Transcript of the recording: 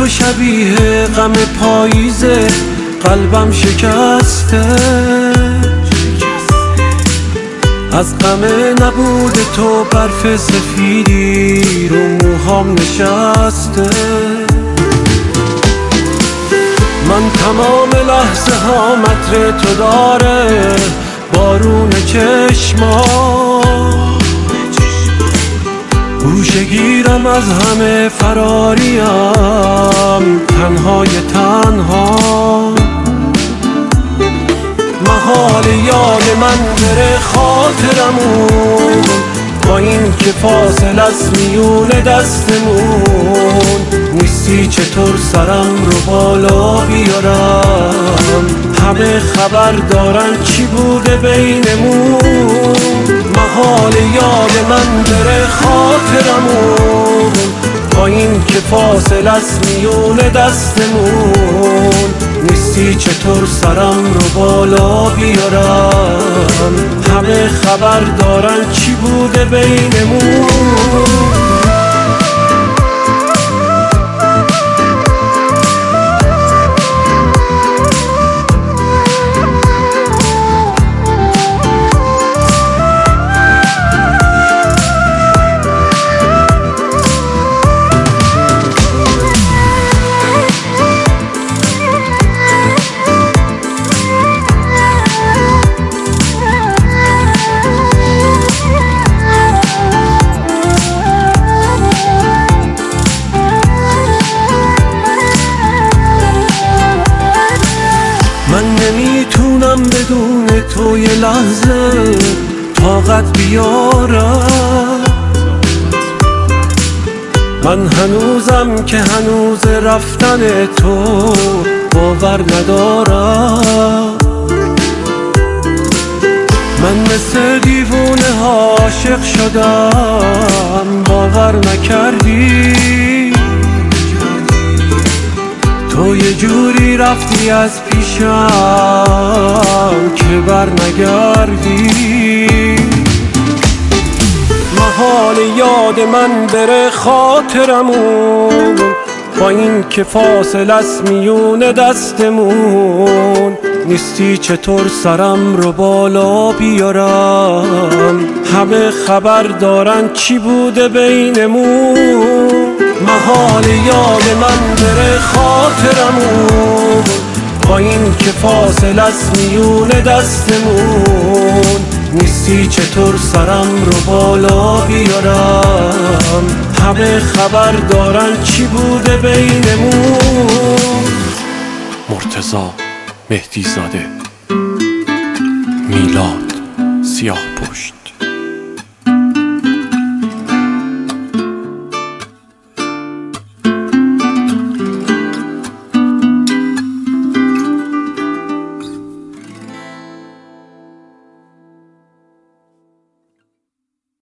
تو شبیه غم پاییزه، قلبم شکسته از غم نبود تو، برف سفیدی رو موهام نشسته. من تمام لحظه ها متر تو داره، بارون چشمام گوشه گیرم از همه فراریم، تنهای تنها. محال یاد من بره خاطرمون، با این که فاصله است میون دستمون. نیستی چطور سرم رو بالا بیارم، همه خبر دارن چی بوده بینمون. محال یاد من بره خاطرمون، با این که فاصله است میون دستمون. نیستی چطور سرم رو بالا بیارم، همه خبر دارن چی بوده بینمون. من نمیتونم بدون تو یه لحظه طاقت بیارم. من هنوزم که هنوز رفتن تو باور ندارم. من مثل دیوونه عاشق شدم، باور نکردی. تو یه جوری رفتی از پیشم که بر نگردی. محال یاد من بره خاطرمون، با این که فاصله است میون دستمون. نیستی چطور سرم رو بالا بیارم، همه خبر دارن چی بوده بینمون. محال یاد من بره خاطرمون، با این که فاصله است میون دستمون. نیستی چطور سرم رو بالا بیارم، همه خبر دارن چی بوده بینمون. مرتضی مهدی زاده، میلاد سیاه پشت.